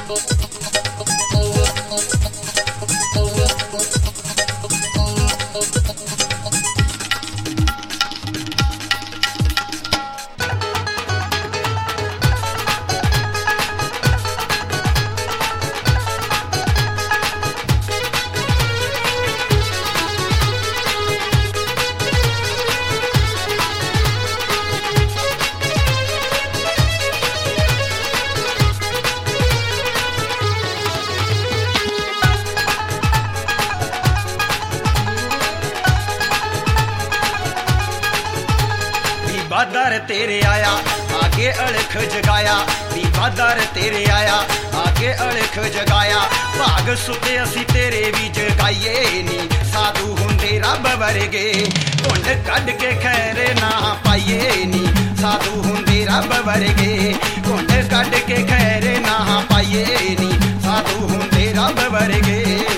दर तेरे आया आगे अड़ख जगाया बीबा दर तेरे आया आगे अड़ख जगाया भाग सुते असी तेरे भी जगाइए नी साधु हुंदे रब वर्गे घुंड कढ के खैर ना पाइए नी साधु हुंदे रब वर्गे घुंड कढ के खैर ना पाइए नी साधु हुंदे रब वर्गे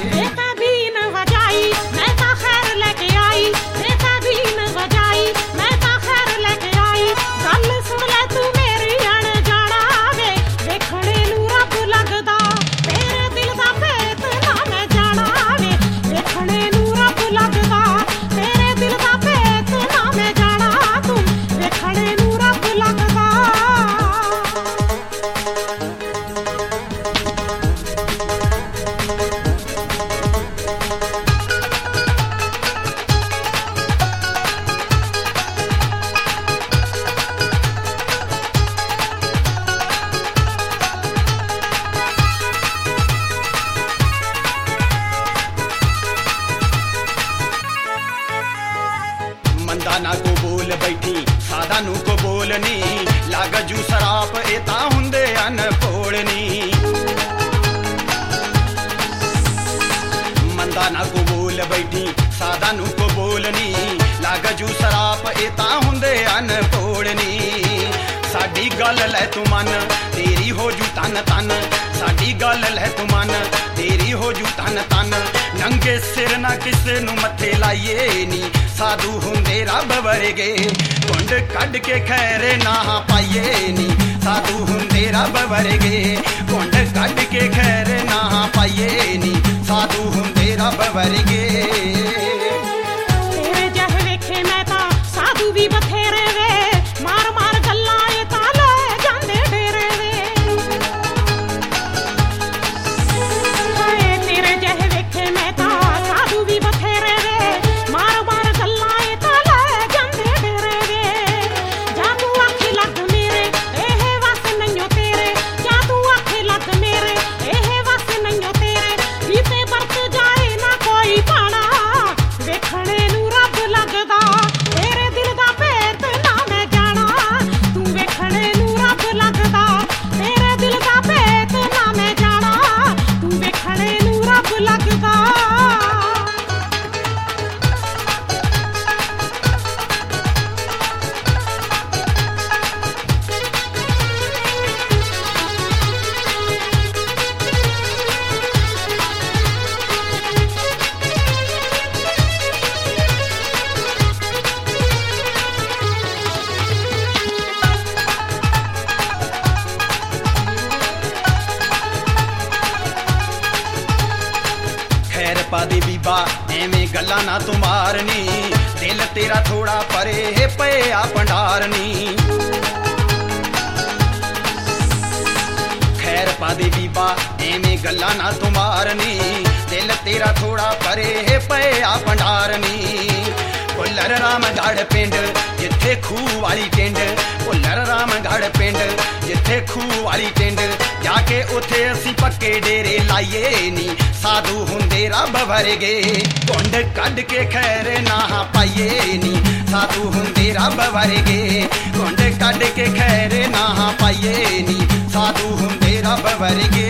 ना को बोल बैठी सादा नू को बोलनी लाग जू सराप एता हुंदे अनपोड़नी मंदा ना को बोल बैठी सादा नू को बोलनी लाग जू सराप एता हुंदे अनपोड़नी साडी गल लै तू मन तेरी हो जू तन तन साडी गल लै तू मन तेरी हो जू तन तन नंगे सिर ना किसे नू मथे लाइए नी साधु हुंदे रब वर्गे घुंड कढ के खैर ना पाइए नी साधु हुंदे रब वर्गे घुंड कढ के खैर ना पाइए नी साधु हुंदे रब वर्गे तेरे जह वेखे मैं तां साधु भी बथेरे वे मार मार गल्लां ए तां ले जांदे डेरे वे तेरे जह वेखे मैं तां साधु भी बथेरे वे मार मार गल्लां ए तां ले जांदे डेरे वे जा तू आखे लग मेरे एह वस नहियो तेरे जा तू आखे लग मेरे एह वस नहियो तेरे जीते बरत जाए ना कोई पाना वेखणे नू रब लगदा तेरे दिल दा भेत ना मैं जाना तू वेखणे नू रब लगदा तेरे दिल दा भेत ना मैं जाना तू वेखणे नू रब लगदा खैर पा दे बीबा एवें गल्लां ना तू मारनी दिल तेरा थोड़ा परे पे आ भंडारनी खैर पा दे बीबा एवें गल्लां ना तू मारनी दिल तेरा थोड़ा परे पे आ भंडारनी भुल्लर रामगढ़ पिंड जिथे खूह वाली टिंड भुल्लर रामगढ़ पिंड जिथे खूह वाली टिंड जाके उथे असी पक्के डेरे लाइए नी साधु हुंदे रब वर्गे घुंड कढ के खैर ना पाइए नी साधु हुंदे रब वर्गे घुंड कढ के खैर ना पाइए नी साधु हुंदे रब वर्गे